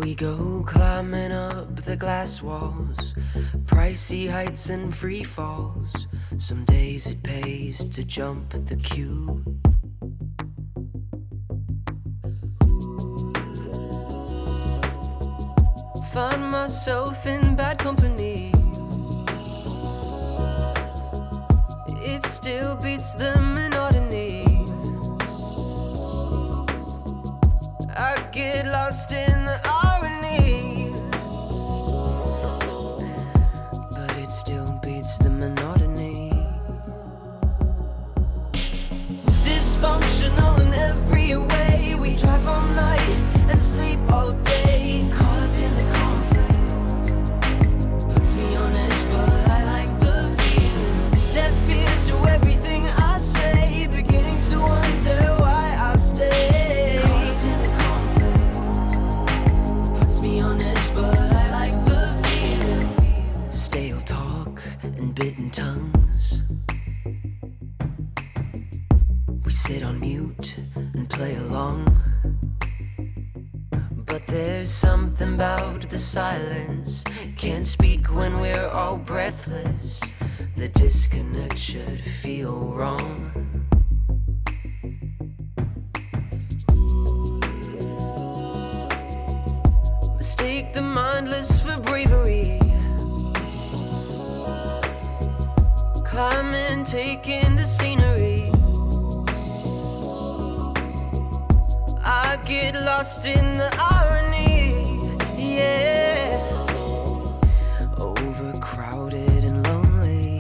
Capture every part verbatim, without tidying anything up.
We go climbing up the glass walls, pricey heights and free falls. Some days it pays to jump the queue. Find myself in bad company. It still beats the monotony. I get lost in the irony, but it still beats the monotony. Dysfunctional in every way. We drive all night and sleep all day. Caught up in the conflict, puts me on edge, but I like the feeling. Deaf ears to everything I say, beginning to wonder why I stay. On edge, but I like the feeling. Stale talk and bitten tongues. We sit on mute and play along, but there's something about the silence. Can't speak when we're all breathless. The disconnect should feel wrong. Mistake the mindless for bravery. Climbing, taking the scenery. I get lost in the irony, yeah. Overcrowded and lonely.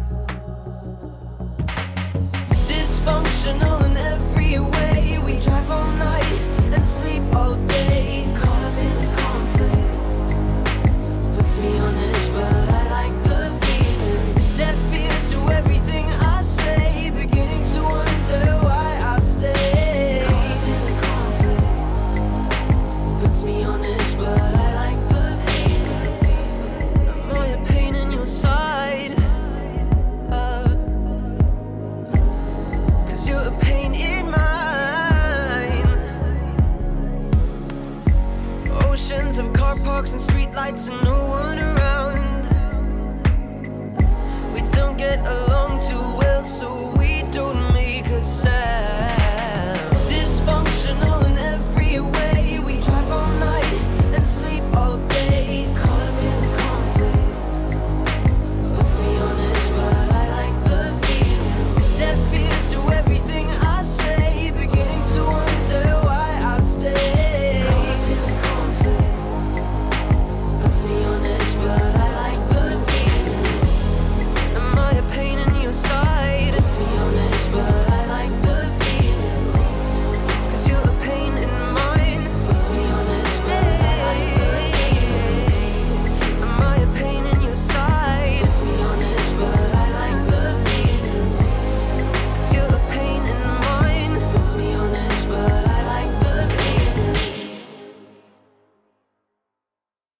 Dysfunctional in every way. We drive all night and sleep all day. Caught up in the conflict, puts me on edge, but I like the feeling. Deaf ears to everything I say, beginning to wonder why I stay. Caught up in the conflict, puts me on edge, but I like the feeling. I'm all your pain in your side, uh, cause you're a pain in mine. Oceans of car parks and street lights and no one